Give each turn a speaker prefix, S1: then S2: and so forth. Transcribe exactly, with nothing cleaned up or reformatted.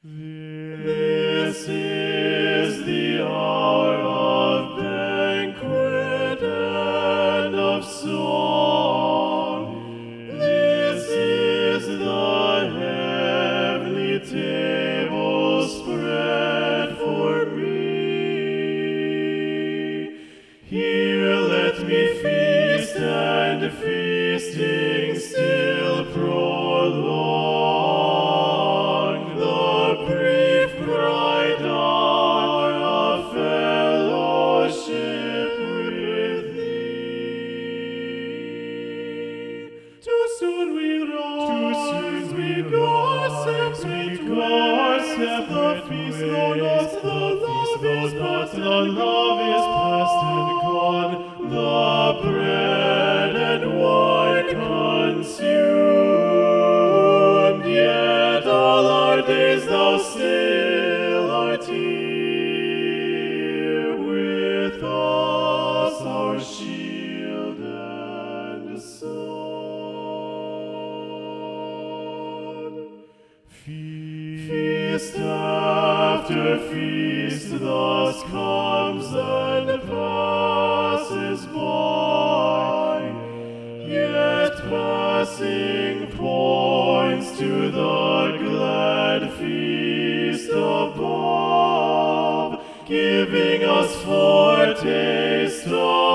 S1: This is the hour of banquet and of song. This is the heavenly table spread for me. Here let me feast, and feasting still prolong the brief bright hour of fellowship with thee. Too soon we rise, too soon we go our separate ways. The feast known as the love is past, the love is past and gone. The bread and wine consumed, yet all our days thou still art here with us, our shield and sword. Feast after feast thus comes and passes by, yet passing points to the glad feast above, giving us foretaste of